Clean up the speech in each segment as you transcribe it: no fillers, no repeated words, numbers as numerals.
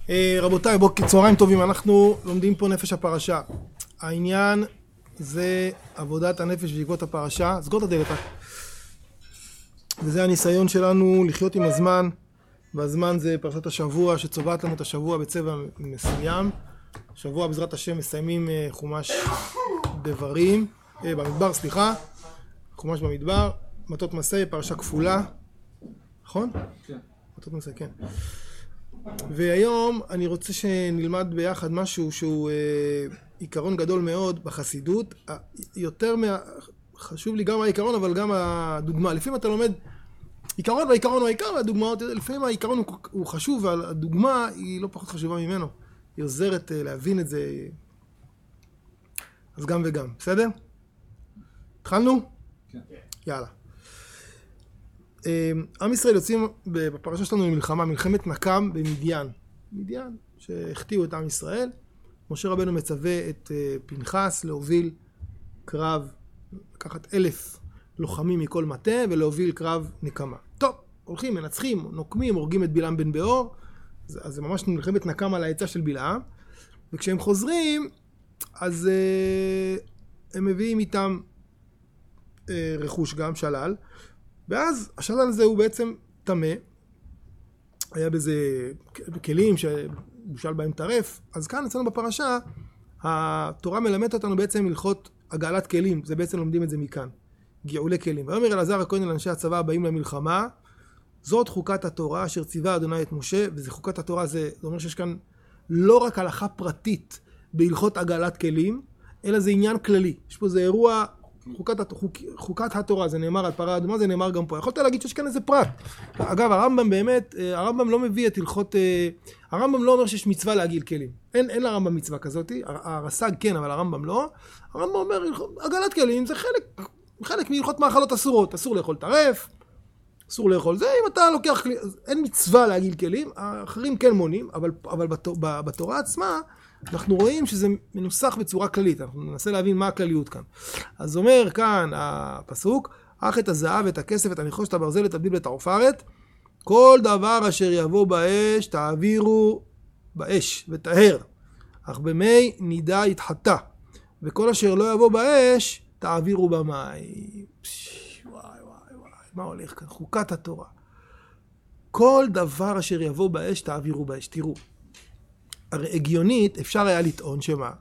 רבותיי, צהריים טובים, אנחנו לומדים פה נפש הפרשה. העניין זה עבודת הנפש בעקבות הפרשה. סגור את הדלת. וזה הניסיון שלנו לחיות עם הזמן, והזמן זה פרשת השבוע שצובעת לנו את השבוע בצבע מסוים. שבוע בעזרת השם מסיימים חומש דברים, במדבר, חומש במדבר, מטות מסע, פרשה כפולה, נכון? כן. מטות מסע, כן. והיום אני רוצה שנלמד ביחד משהו שהוא עיקרון גדול מאוד בחסידות. חשוב לי גם העיקרון אבל גם הדוגמה. לפעמים אתה לומד עיקרון והעיקרון הוא העיקר, והדוגמאות, לפעמים העיקרון הוא חשוב והדוגמה היא לא פחות חשובה ממנו. היא עוזרת להבין את זה. אז גם וגם, בסדר? התחלנו? כן. יאללה. עם ישראל יוצאים בפרשה שלנו למלחמה, מלחמת נקם במדיין. מדיין שהחטיאו את עם ישראל. משה רבנו מצווה את פנחס להוביל קרב, לקחת 1,000 לוחמים מכל מטה ולהוביל קרב נקמה. טוב, הולכים, מנצחים, נוקמים, הורגים את בלעם בן באור. אז זה ממש מלחמת נקם על העצה של בלעם. וכשהם חוזרים, אז הם מביאים איתם רכוש גם, שלל. ואז השלל הזה הוא בעצם טמא. היה בזה כלים שבושל בהם טרף. אז כאן אצלנו בפרשה, התורה מלמדת אותנו בעצם הלכות הגאלת כלים. זה בעצם לומדים את זה מכאן. גאולי כלים. ויאמר אלעזר הכהן לאנשי הצבא הבאים למלחמה, זאת חוקת התורה אשר ציווה אדוני את משה, וזה חוקת התורה, זה אומר שיש כאן לא רק הלכה פרטית בהלכות הגאלת כלים, אלא זה עניין כללי. יש פה זה אירוע, חוקת התורה, זה נאמר על פרה אדומה, זה נאמר גם פה. יכולת להגיד שיש כאן איזה פרט. אגב, הרמב"ם באמת, הרמב"ם לא מביא את הלכות, הרמב"ם לא אומר שיש מצווה להגיל כלים. אין לרמב"ם מצווה כזאת, הרס"ג כן, אבל הרמב"ם לא. הרמב"ם אומר, הגאלת כלים זה חלק מהלכות מאכלות אסורות. אסור לאכול טרף, אסור לאכול זה, אם אתה לוקח כלי, אין מצווה להגיל כלים, האחרים כן מונים, אבל בתורה עצמה, אנחנו רואים שזה מנוסח בצורה כללית, אנחנו ננסה להבין מה הכלליות כאן. אז אומר כאן הפסוק, אך את הזהב, את הכסף, את הנחושת, את הברזל, את הבדיל ואת העופרת, כל דבר אשר יבוא באש, תעבירו באש וטהר, אך במי נידה יתחטא, וכל אשר לא יבוא באש, תעבירו במים. מה הולך כאן? חוקת התורה. כל דבר אשר יבוא באש, תעבירו באש. תראו, הרי הגיונית אפשר היה לטעון שמה?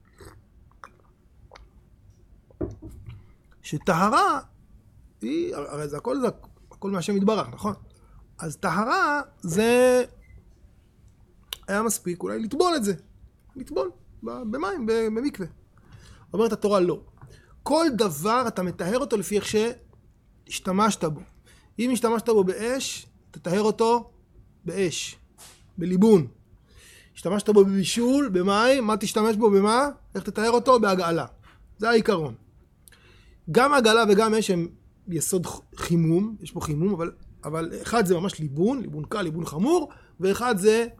שטהרה, הרי זה הכל מהשם יתברך, נכון? אז טהרה זה היה מספיק אולי לטבול את זה. לטבול במים, במקווה. אומרת התורה לא. כל דבר אתה מטהר אותו לפי איך השתמשת בו. אם השתמשת בו באש, תטהר אותו באש, בליבון. השתמשת בו בבישול, במים, מה תשתמש בו במה? איך תטהר אותו? בהגעלה. זה העיקרון. גם הגעלה וגם אש הם יסוד חימום, יש פה חימום, אבל אחד זה ממש ליבון, ליבון קל, ליבון חמור, ואחד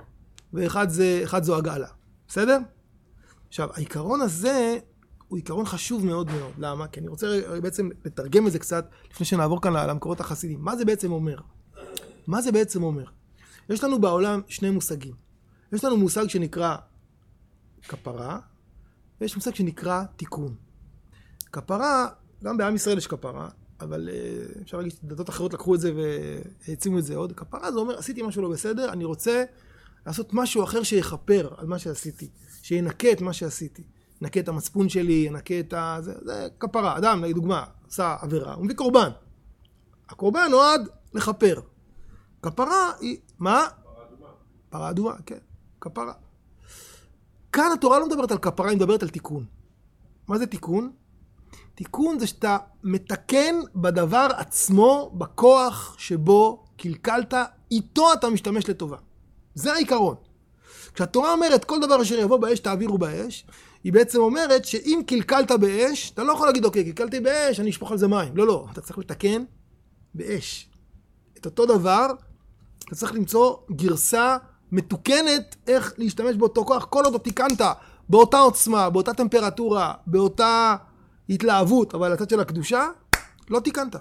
זו הגעלה. בסדר? עכשיו, העיקרון הזה הוא עיקרון חשוב מאוד מאוד. למה? כי אני רוצה בעצם לתרגם את זה קצת לפני שנעבור כאן למקורות החסידים. מה זה בעצם אומר? מה זה בעצם אומר? יש לנו בעולם שני מושגים. יש לנו מושג שנקרא כפרה, ויש מושג שנקרא תיקון. כפרה, גם בעם ישראל יש כפרה, אבל אפשר להגיד שדתות אחרות לקחו את זה והעצימו את זה עוד. כפרה זה אומר, עשיתי משהו לא בסדר, אני רוצה לעשות משהו אחר שיחפר על מה שעשיתי, שינקה את מה שעשיתי. ינקה את המצפון שלי, ינקה את זה כפרה. אדם, לדוגמה, עשה עבירה, הוא מביא קורבן. הקורבן נועד לחפר. כפרה היא, מה? פרה אדומה, כן, כפרה. כאן התורה לא מדברת על כפרה, היא מדברת על תיקון. מה זה תיקון? תיקון זה שאתה מתקן בדבר עצמו, בכוח שבו קלקלת, איתו אתה משתמש לטובה. זה העיקרון. כשהתורה אומרת כל דבר אשר יבוא באש תעבירו באש, היא בעצם אומרת שאם קלקלת באש, אתה לא יכול להגיד אוקיי, קלקלתי באש, אני אשפוך על זה מים. לא, לא, אתה צריך לתקן באש. את אותו דבר, אתה צריך למצוא גרסה מתוקנת איך להשתמש באותו כוח. כל עוד תיקנת באותה עוצמה, באותה טמפרטורה, באותה התלהבות, אבל לצד של הקדושה, לא תיקנת.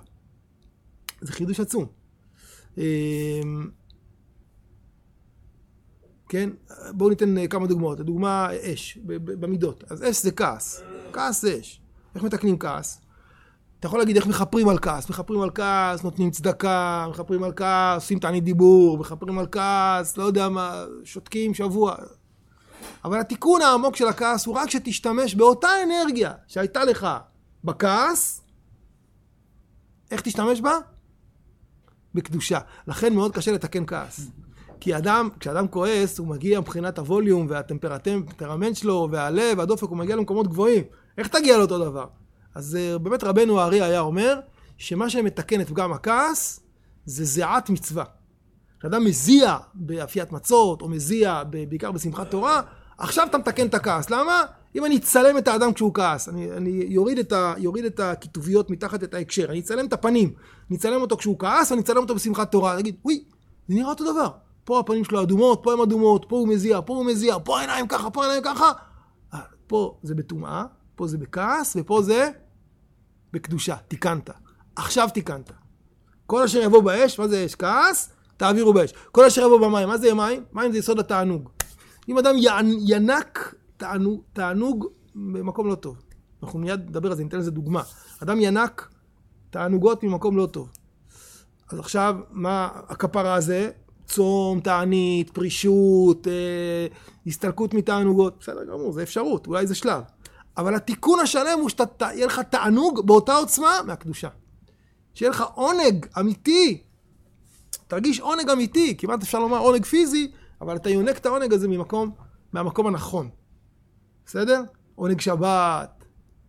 זה חידוש עצום. כן? בואו ניתן כמה דוגמאות. הדוגמה אש, במידות. אז אש זה כעס. כעס זה אש. איך מתקנים כעס? אתה יכול להגיד איך מחפרים על כעס. מחפרים על כעס, נותנים צדקה, מחפרים על כעס, עושים תענית דיבור, מחפרים על כעס, לא יודע מה, שותקים שבוע. אבל התיקון העמוק של הכעס הוא רק שתשתמש באותה אנרגיה שהייתה לך בכעס. איך תשתמש בה? בקדושה. לכן מאוד קשה לתקן כעס. כי כשאדם כועס, הוא מגיע מבחינת הווליום והטמפרמנט שלו והלב והדופק, הוא מגיע למקומות גבוהים. איך תגיע לאותו דבר? אז באמת רבנו הארי היה אומר, שמה שמתקן את פגם הכעס, זה זיעת מצווה. כשאדם מזיע באפיית מצות, או מזיע בעיקר בשמחת תורה, עכשיו אתה מתקן את הכעס. למה? אם אני אצלם את האדם כשהוא כעס, אני יוריד את הכיתוביות מתחת את ההקשר, אני אצלם את הפנים, אני אצלם אותו כשהוא כעס, אני אצלם אותו בשמחת תורה, אני אגיד, וואי, זה נראה אותו דבר. פה הפנים שלו אדומות, פה הם אדומות, פה הוא מזיע, פה הוא מזיע, פה העיניים ככה, פה העיניים ככה. פה זה בטומאה, פה זה בכעס, ופה זה בקדושה. תיקנת. עכשיו תיקנת. כל אשר יבוא באש, מה זה אש? כעס, תעבירו באש. כל אשר יבוא במים, מה זה מים? מים זה יסוד התענוג. אם אדם ינק תענוג במקום לא טוב. אנחנו מיד נדבר על זה, ניתן לזה דוגמה. אדם ינק תענוגות ממקום לא טוב. אז עכשיו, מה הכפרה הזה? צום, תענית, פרישות, הסתלקות מתענוגות. בסדר גמור, זה אפשרות, אולי זה שלב. אבל התיקון השלם הוא שיהיה לך תענוג באותה עוצמה מהקדושה. שיהיה לך עונג אמיתי. תרגיש עונג אמיתי, כמעט אפשר לומר עונג פיזי, אבל אתה יונק את העונג הזה מהמקום הנכון. בסדר? עונג שבת,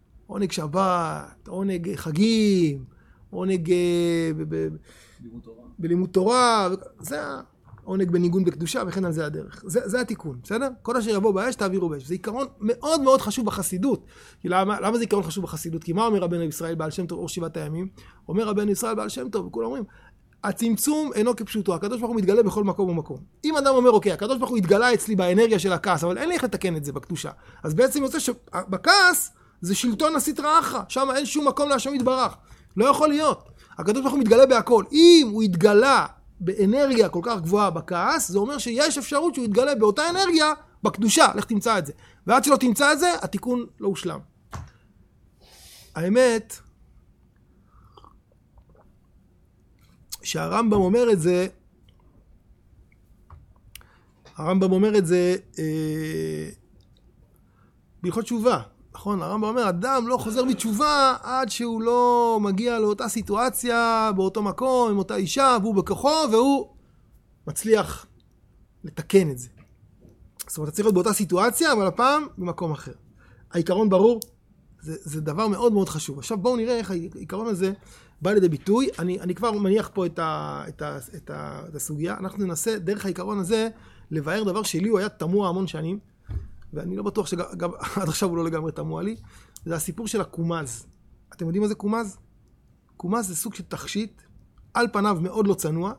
עונג חגים, עונג בלימוד תורה, זה העונג בניגון בקדושה, וכן על זה הדרך. זה התיקון, בסדר? כל אשר יבוא באש, תעבירו באש. זה עיקרון מאוד מאוד חשוב בחסידות. למה זה עיקרון חשוב בחסידות? כי מה אומר רבנו ישראל בעל שם טוב אור שבעת הימים? אומר רבנו ישראל בעל שם טוב, וכולם אומרים, הצמצום אינו כפשוטו, הקדוש ברוך הוא מתגלה בכל מקום ומקום. אם אדם אומר, אוקיי, הקדוש ברוך הוא התגלה אצלי באנרגיה של הכעס, אבל אין לי איך לתקן את זה בקדושה. אז בעצם יוצא שבכעס זה שלטון הסטרא אחרא, שם אין שום מקום להשם יתברך. לא יכול להיות. הקדוש ברוך הוא מתגלה בהכל. אם הוא התגלה באנרגיה כל כך גבוהה בכעס, זה אומר שיש אפשרות שהוא יתגלה באותה אנרגיה בקדושה. לך תמצא את זה. ועד שלא תמצא את זה, התיקון לא הושלם. האמת שהרמב"ם אומר את זה, בהלכות תשובה, נכון? הרמב"ם אומר, אדם לא חוזר בתשובה עד שהוא לא מגיע לאותה סיטואציה, באותו מקום, עם אותה אישה, והוא בכוחו, והוא מצליח לתקן את זה. זאת אומרת, אתה צריך להיות באותה סיטואציה, אבל הפעם במקום אחר. העיקרון ברור, זה דבר מאוד מאוד חשוב. עכשיו בואו נראה איך העיקרון הזה בא לידי ביטוי. אני כבר מניח פה את הסוגיה. אנחנו ננסה דרך העיקרון הזה לבאר דבר שלי הוא היה תמוה המון שנים, ואני לא בטוח שגם עד עכשיו הוא לא לגמרי תמוה לי. זה הסיפור של הקומז. אתם יודעים מה זה קומז? קומז זה סוג של תכשיט, על פניו מאוד לא צנוע,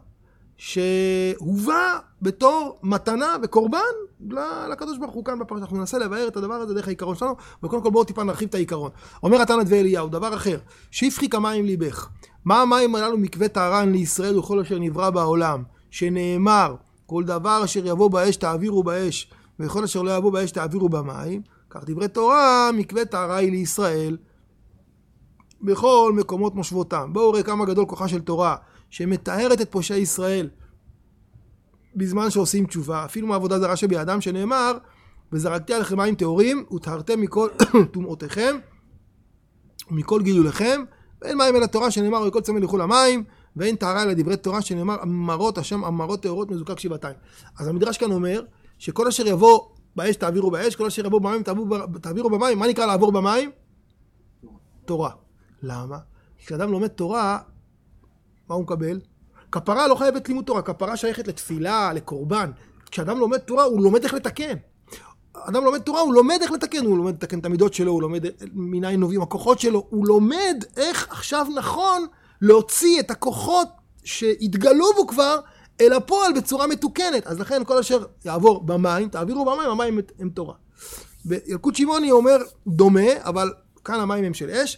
שהובא בתור מתנה וקורבן לקדוש ברוך הוא כאן בפרשה. אנחנו ננסה לבאר את הדבר הזה דרך העיקרון שלנו, וקודם כל בואו טיפה נרחיב את העיקרון. אומר התנא דבי אליהו, דבר אחר, שפכי כמים ליבך. מה המים הללו מקווה טהרן לישראל וכל אשר נברא בעולם, שנאמר, כל דבר אשר יבוא באש תעבירו באש, וכל אשר לא יבוא באש תעבירו במים, כך דברי תורה, מקווה טהרה היא לישראל, בכל מקומות מושבותם. בואו ראה כמה גדול כוחה של תורה, שמתארת את פושעי ישראל בזמן שעושים תשובה, אפילו מעבודה זרה שבידם, שנאמר, וזרקתי עליכם מים טהורים, וטהרתם מכל טומאותיכם, ומכל גילוליכם, ואין מים אל התורה, שנאמר, וכל צמא ילכו למים, ואין טהרה אלא דברי תורה, שנאמר, אמרות השם אמרות טהורות מזוקק שבעתיים. אז המדרש כאן אומר, שכל אשר יבוא באש תעבירו באש, כל אשר יבוא במים תעבירו במים. מה נקרא לעבור במים? תורה. למה? כשאדם לומד תורה, מה הוא מקבל? כפרה לא חייבת לימוד תורה, כפרה שייכת לתפילה, לקורבן. כשאדם לומד תורה, הוא לומד איך לתקן. אדם לומד תורה, הוא לומד איך לתקן, הוא לומד לתקן את המידות שלו, הוא לומד מניין נובעים הכוחות שלו, הוא לומד איך עכשיו נכון להוציא את הכוחות שהתגלו בו כבר אל הפועל בצורה מתוקנת. אז לכן כל אשר יעבור במים, תעבירו במים, המים הם תורה. בילקוט שמעוני אומר דומה, אבל כאן המים הם של אש.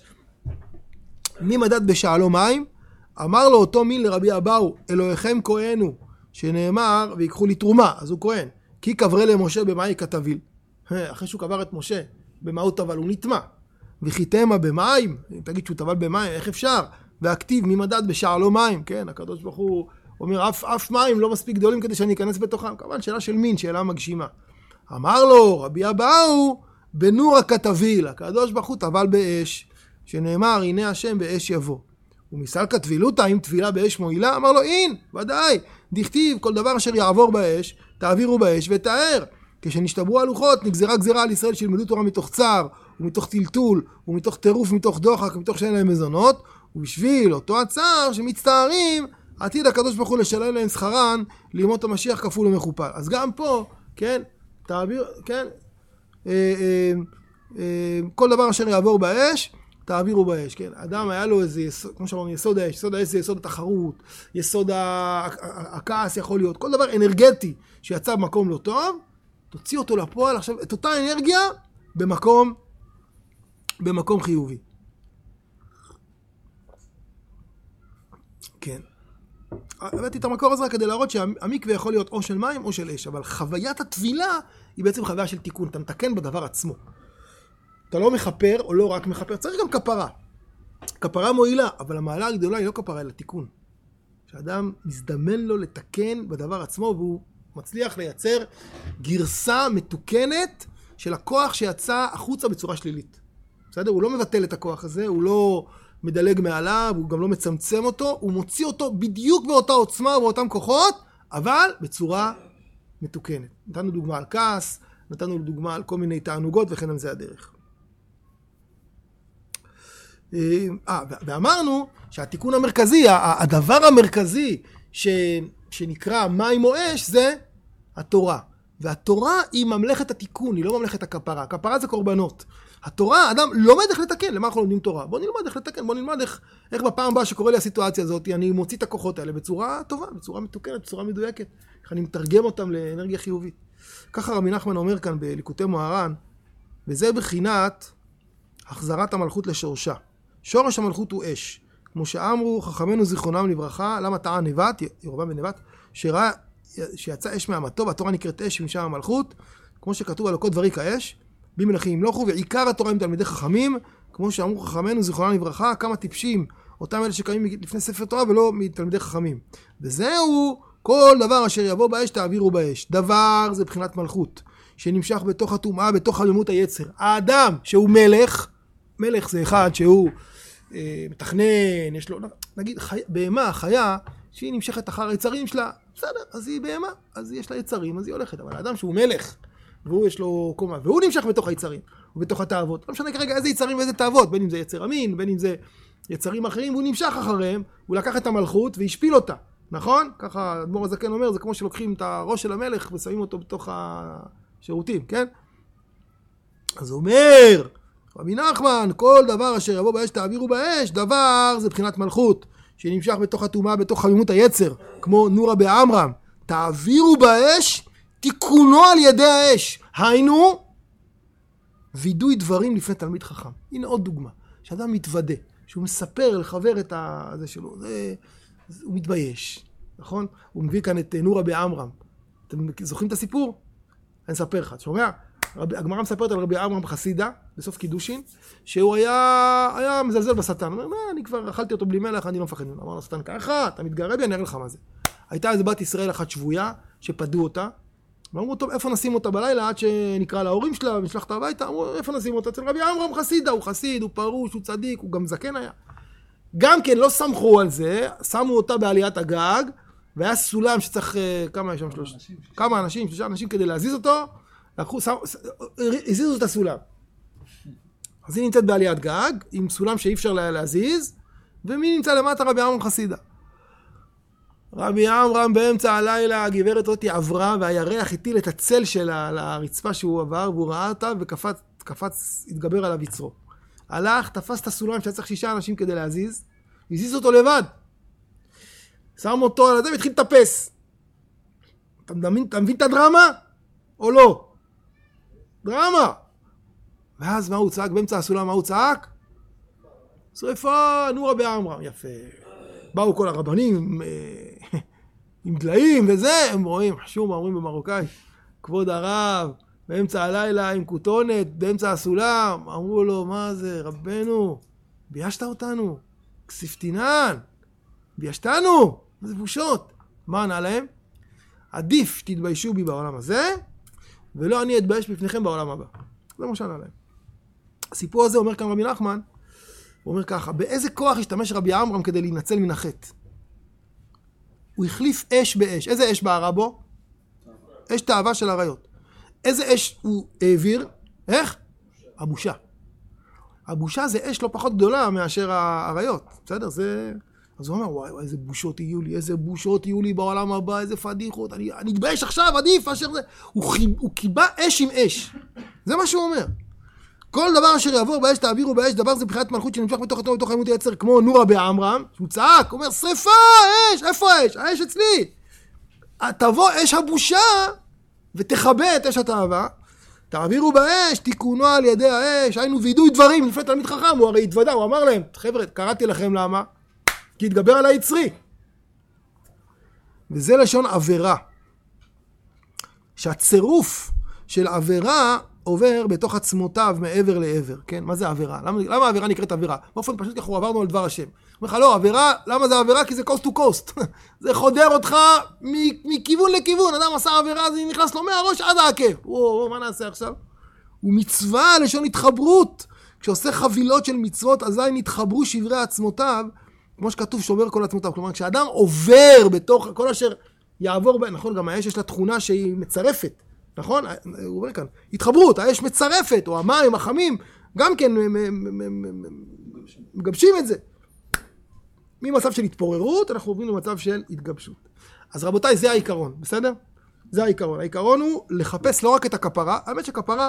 מי מדד בשעלו מים? אמר לו אותו מין לרבי אבאו, אלוהיכם כהנו, שנאמר ויקחו לי תרומה, אז הוא כהן. כי קברה למשה במאי כתביל. אחרי שהוא קבר את משה, במה הוא טבל? הוא נטמע. וחיתמה במים, תגיד שהוא טבל במים, איך אפשר? והכתיב מי מדד בשער לא מים, כן? הקדוש ברוך הוא אומר, אף מים לא מספיק גדולים כדי שאני אכנס בתוכם. כמובן, שאלה של מין, שאלה מגשימה. אמר לו, רבי אבאו, בנור הכתביל, הקדוש ברוך הוא טבל באש, שנאמר, הנה השם באש יבוא. ומסלקא טבילותא, אם טבילה באש מועילה, אמר לו, אין, ודאי, דכתיב, כל דבר אשר יעבור באש, תעבירו באש ותאר. כשנשתברו הלוחות, נגזרה גזירה על ישראל שילמדו תורה מתוך צער, ומתוך טלטול, ומתוך טירוף, מתוך דוחק, ומתוך שאין להם מזונות, ובשביל אותו הצער שמצטערים, עתיד הקדוש ברוך הוא לשלם להם שכרן, לימות המשיח כפול ומכופל. אז גם פה, כן, תעביר, כן, כל דבר אשר יעבור באש, תעבירו באש, כן. אדם היה לו איזה יסוד, כמו שאמרנו, יסוד האש, יסוד האש זה יסוד התחרות, יסוד הכעס יכול להיות, כל דבר אנרגטי שיצא במקום לא טוב, תוציא אותו לפועל, עכשיו, את אותה אנרגיה במקום חיובי. כן. הבאתי את המקור הזה כדי להראות שהמקווה יכול להיות או של מים או של אש, אבל חוויית הטבילה היא בעצם חוויה של תיקון, אתה מתקן בדבר עצמו. אתה לא מחפר או לא רק מחפר, צריך גם כפרה. כפרה מועילה, אבל המעלה הגדולה היא לא כפרה אלא תיקון. שאדם מזדמן לו לתקן בדבר עצמו והוא מצליח לייצר גרסה מתוקנת של הכוח שיצא החוצה בצורה שלילית. בסדר? הוא לא מבטל את הכוח הזה, הוא לא מדלג מעליו, הוא גם לא מצמצם אותו, הוא מוציא אותו בדיוק באותה עוצמה ובאותם כוחות, אבל בצורה מתוקנת. נתנו דוגמה על כעס, נתנו דוגמה על כל מיני תענוגות וכן על זה הדרך. ואמרנו שהתיקון המרכזי, הדבר המרכזי שנקרא מים או אש זה התורה. והתורה היא ממלכת התיקון, היא לא ממלכת הכפרה. הכפרה זה קורבנות. התורה, אדם לומד איך לתקן. למה אנחנו לומדים תורה? בוא נלמד איך לתקן, בוא נלמד איך בפעם הבאה שקורה לי הסיטואציה הזאת, אני מוציא את הכוחות האלה בצורה טובה, בצורה מתוקנת, בצורה מדויקת. איך אני מתרגם אותם לאנרגיה חיובית. ככה רבי נחמן אומר כאן בליקוטי מוהר"ן, וזה בחינת החזרת המלכות לשורשה. שורש המלכות הוא אש. כמו שאמרו חכמינו זיכרונם לברכה, למה טען נבט, ירבעם בן נבט, שראה שיצא אש מהמתו, והתורה נקראת אש משם המלכות, כמו שכתוב על כל דברי כאש, בי מלכים ימלוכו, ועיקר התורה עם תלמידי חכמים, כמו שאמרו חכמינו זיכרונם לברכה, כמה טיפשים, אותם אלה שקיימים לפני ספר תורה ולא מתלמידי חכמים. וזהו, כל דבר אשר יבוא באש תעבירו באש. דבר זה בחינת מלכות, שנמשך בתוך הטומאה, בתוך עלימות היצר. האדם שהוא מלך, מלך זה אחד שהוא מתכנן, יש לו, נגיד, בהמה, חיה, שהיא נמשכת אחר היצרים שלה, בסדר, אז היא בהמה, אז יש לה יצרים, אז היא הולכת. אבל האדם שהוא מלך, והוא יש לו קומה, והוא נמשך בתוך היצרים, ובתוך התאוות. לא משנה כרגע איזה יצרים ואיזה תאוות, בין אם זה יצר המין, בין אם זה יצרים אחרים, והוא נמשך אחריהם, הוא לקח את המלכות והשפיל אותה, נכון? ככה אדמו"ר הזקן אומר, זה כמו שלוקחים את הראש של המלך ושמים אותו בתוך השירותים, כן? אז הוא אומר, רבי נחמן, כל דבר אשר יבוא באש תעבירו באש, דבר זה בחינת מלכות, שנמשך בתוך הטומאה, בתוך חמימות היצר, כמו נורא בעמרם. תעבירו באש, תיקונו על ידי האש. היינו, וידוי דברים לפני תלמיד חכם. הנה עוד דוגמה, שאדם מתוודה, שהוא מספר לחבר את זה שלו, הוא מתבייש, נכון? הוא מביא כאן את נורא בעמרם. אתם זוכרים את הסיפור? אני אספר לך, שומע? הגמרא מספרת על רבי עמרם חסידה, בסוף קידושין, שהוא היה מזלזל בשטן. הוא אומר, אני כבר אכלתי אותו בלי מלח, אני לא מפחד ממנו. אמר לו, שטן ככה, אתה מתגרה בי, אני אראה לך מה זה. הייתה איזה בת ישראל אחת שבויה, שפדו אותה, ואמרו, טוב, איפה נשים אותה בלילה, עד שנקרא להורים שלה, ונשלח אותה הביתה, אמרו, איפה נשים אותה? אצל רבי עמרם חסידה, הוא חסיד, הוא פרוש, הוא צדיק, הוא גם זקן היה. גם כן, לא סמכו על זה, שמו אותה בעליית הגג, והיה סולם שצריך, כמה יש שם? כמה אנשים, 3 אנשים כדי להזיז אותו, הזיזו את הסולם. אז היא נמצאת בעליית גג, עם סולם שאי אפשר להזיז, ומי נמצא למטה? רבי עמרם חסידה. רבי עמרם באמצע הלילה, הגברת אותי עברה, והירח הטיל את הצל שלה לרצפה שהוא עבר, והוא ראה אותה, וקפץ, התגבר עליו יצרו. הלך, תפס את הסולם שהיה צריך 6 אנשים כדי להזיז, הזיז אותו לבד. שם אותו על זה והתחיל לטפס. אתה מבין את הדרמה? או לא? דרמה. ואז מה הוא צעק? באמצע הסולם מה הוא צעק? שריפה, נורא בעמרם. יפה. באו כל הרבנים עם דליים וזה, הם רואים, חשוב מה אומרים במרוקאי, כבוד הרב, באמצע הלילה עם כותונת, באמצע הסולם, אמרו לו, מה זה, רבנו, ביישת אותנו, כספתינן, ביישתנו, זה בושות. מה ענה להם? עדיף שתתביישו בי בעולם הזה, ולא אני אתבייש בפניכם בעולם הבא. זה מה שענה להם. הסיפור הזה אומר כאן רבי נחמן, הוא אומר ככה, באיזה כוח השתמש רבי עמרם כדי להינצל מן החטא? הוא החליף אש באש. איזה אש בערה בו? אש תאווה של עריות. איזה אש הוא העביר? איך? הבושה. הבושה זה אש לא פחות גדולה מאשר העריות. בסדר? זה... אז הוא אומר, וואי, איזה בושות יהיו לי, איזה בושות יהיו לי בעולם הבא, איזה פדיחות, אני אתבייש עכשיו, עדיף, אשר זה. הוא קיבה אש עם אש. זה מה שהוא אומר. כל דבר אשר יעבור באש תעבירו באש, דבר זה בחיית מלכות שנמשך בתוך התורה בתוך העימות יצר, כמו נורה בעמרם, שהוא צעק, אומר, שריפה, אש, איפה האש? האש אצלי. תבוא אש הבושה, ותכבה את אש התאווה, תעבירו באש, תיקונו על ידי האש, היינו וידוי דברים, לפני תלמיד חכם, הוא הרי התוודע, הוא אמר להם, חבר'ה, קראתי לכם למה? כי התגבר על היצרי. וזה לשון עבירה. שהצירוף של עבירה עובר בתוך עצמותיו מעבר לעבר, כן? מה זה עבירה? למה העבירה נקראת עבירה? באופן פשוט ככה עברנו על דבר השם. אומר לך, לא, עבירה, למה זה עבירה? כי זה coast to coast. זה חודר אותך מכיוון לכיוון. אדם עשה עבירה, זה נכנס לו מהראש עד העקב. מה נעשה עכשיו? הוא מצווה לשון התחברות. כשעושה חבילות של מצוות, אזי נתחברו שברי עצמותיו, כמו שכתוב שובר כל עצמותיו. כלומר, כשאדם עובר בתוך כל אשר יעבור, נכון, גם האש יש לה תכונה שהיא מצרפת. נכון? הוא אומר כאן, התחברות, האש מצרפת, או המים, החמים, גם כן מגבשים את זה. ממצב של התפוררות, אנחנו עוברים למצב של התגבשות. אז רבותיי, זה העיקרון, בסדר? זה העיקרון. העיקרון הוא לחפש לא רק את הכפרה, האמת שכפרה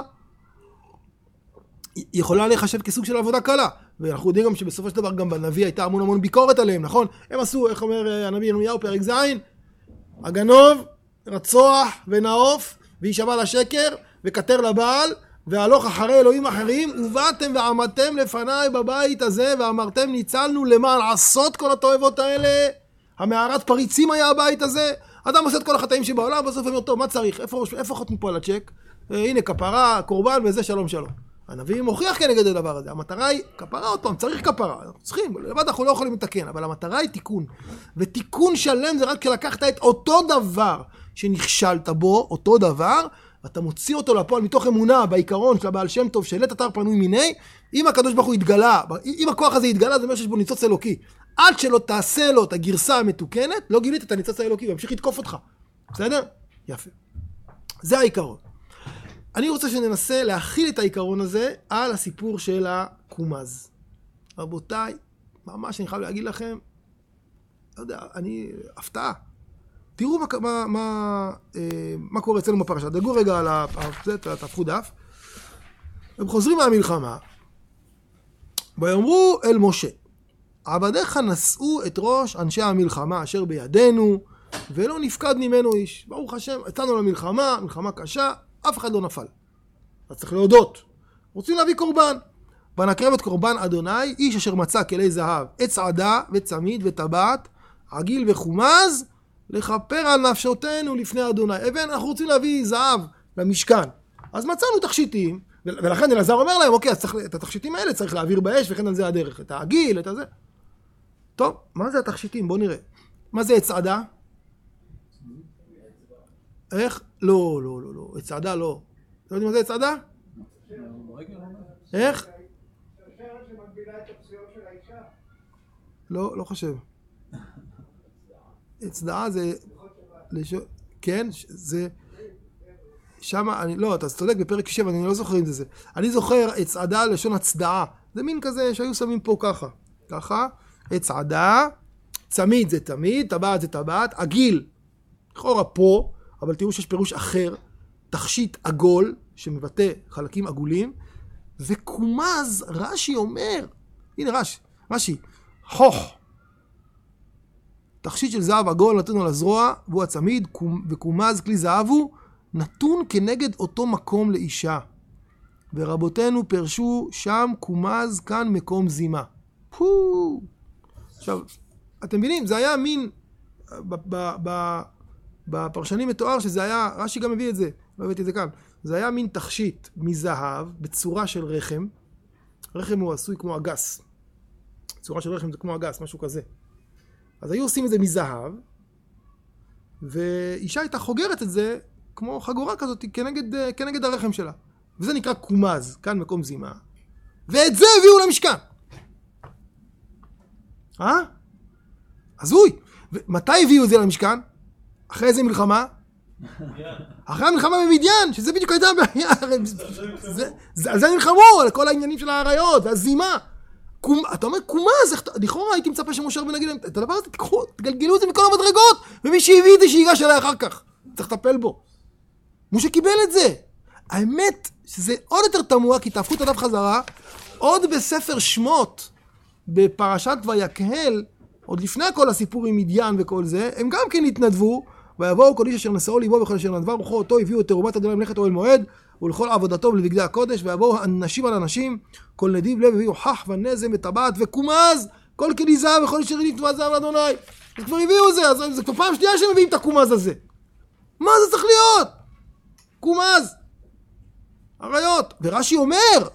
יכולה להיחשב כסוג של עבודה קלה. ואנחנו יודעים גם שבסופו של דבר גם בנביא הייתה המון ביקורת עליהם, נכון? הם עשו, איך אומר הנביא ירמיהו, פרק ז', הגנוב, רצוח ונאוף, וישמע לשקר, וכתר לבעל, והלוך אחרי אלוהים אחרים, ובאתם ועמדתם לפניי בבית הזה, ואמרתם ניצלנו למען עשות כל התועבות האלה. המערת פריצים היה הבית הזה. אדם עושה את כל החטאים שבעולם, בסוף אומר, טוב, מה צריך? איפה חותנו פה על הצ'ק? הנה, כפרה, קורבן, וזה שלום שלום. הנביא מוכיח כנגד הדבר הזה. המטרה היא, כפרה עוד פעם, צריך כפרה. אנחנו צריכים, לבד אנחנו לא יכולים לתקן, אבל המטרה היא תיקון. ותיקון שלם זה רק כשלקחת את אותו דבר שנכשלת בו, אותו דבר, ואתה מוציא אותו לפועל מתוך אמונה בעיקרון של הבעל שם טוב, שלט אתר פנוי מיני. אם הקדוש ברוך הוא התגלה, אם הכוח הזה התגלה, זה אומר שיש בו ניצוץ אלוקי. עד שלא תעשה לו את הגרסה המתוקנת, לא גילית את הניצוץ האלוקי, והמשיך לתקוף אותך. בסדר? יפה. זה העיקרון. אני רוצה שננסה להכיל את העיקרון הזה על הסיפור של הקומז. רבותיי, ממש אני חייב להגיד לכם, לא יודע, הפתעה. תראו מה קורה אצלנו בפרשה. דגו רגע על תהפכו דף. הם חוזרים מהמלחמה, ויאמרו אל משה, עבדיך נשאו את ראש אנשי המלחמה אשר בידינו, ולא נפקד ממנו איש. ברוך השם, יצאנו למלחמה, מלחמה קשה, אף אחד לא נפל. אז צריך להודות. רוצים להביא קורבן. ונקרב את קורבן אדוני, איש אשר מצא כלי זהב, עץ עדה וצמיד וטבעת, עגיל וחומז, לכפר על נפשותנו לפני אדוני. אנחנו רוצים להביא זהב למשכן. אז מצאנו תכשיטים, ולכן אלעזר אומר להם, אוקיי, אז את התכשיטים האלה צריך להעביר באש, וכן על זה הדרך. את העגיל, את הזה. טוב, מה זה התכשיטים? בואו נראה. מה זה עץ עדה? איך? לא. עץ עדה לא. אתם יודעים מה זה עץ עדה? איך? לא חושב. הצדעה זה... כן, זה... שמה, לא, אתה צודק בפרק 7, אני לא זוכר אם זה זה. אני זוכר הצעדה לשון הצדעה. זה מין כזה שהיו שמים פה ככה. ככה, הצעדה, צמיד זה תמיד, טבעת זה טבעת, עגיל, לכאורה פה, אבל תראו שיש פירוש אחר, תכשיט עגול, שמבטא חלקים עגולים, וקומז, רש"י אומר, הנה רש"י, חוך, תכשיט של זהב עגול נתון על הזרוע, והוא הצמיד, וקומז כלי זהב הוא, נתון כנגד אותו מקום לאישה. ורבותינו פרשו שם קומז כאן מקום זימה. עכשיו, אתם מבינים, זה היה מין, בפרשנים מתואר שזה היה, רש"י גם מביא את זה, לא הבאתי את זה כאן, זה היה מין תכשיט מזהב בצורה של רחם, רחם הוא עשוי כמו אגס, צורה של רחם זה כמו אגס, משהו כזה. אז היו עושים את זה מזהב, ואישה הייתה חוגרת את זה כמו חגורה כזאת כנגד הרחם שלה. וזה נקרא קומז, כאן מקום זימה. ואת זה הביאו למשכן. הזוי. מתי הביאו את זה למשכן? אחרי איזה מלחמה? אחרי המלחמה במדיין, שזה בדיוק הייתה בעיה. על זה נלחמו, על כל העניינים של העריות והזימה. אתה אומר קומז, לכאורה הייתי מצפה שמשה רבנו נגיד להם, את הדבר הזה תקחו, תגלגלו את זה מכל המדרגות, ומי שהביא את זה שיגש אליי אחר כך. צריך לטפל בו. משה קיבל את זה. האמת שזה עוד יותר תמוה, כי תהפכו את הדף חזרה, עוד בספר שמות, בפרשת ויקהל, עוד לפני כל הסיפור עם מדיין וכל זה, הם גם כן התנדבו, ויבואו כל איש אשר נשאו ליבו וכל אשר נדבה רוחו אותו, הביאו את תרומת ה' למלאכת אוהל מועד, ולכל עבודתו ולבגדי הקודש, ויבואו אנשים על אנשים, כל נדיב לב הביאו חח ונזם וטבעת וקומז, כל כלי זהב וכל אשר נטבע זהב לאדוני. אז כבר הביאו זה, אז זה כבר פעם שנייה שהם מביאים את הקומז הזה. מה זה צריך להיות? קומז. עריות. ורש"י אומר,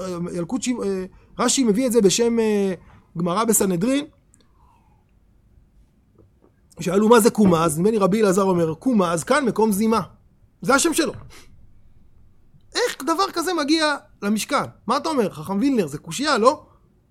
רש"י מביא את זה בשם גמרא בסנהדרין, שאלו מה זה קומז, נדמה לי רבי אלעזר אומר, קומז כאן מקום זימה. זה השם שלו. איך דבר כזה מגיע למשכן? מה אתה אומר? חכם וילנר, זה קושייה, לא?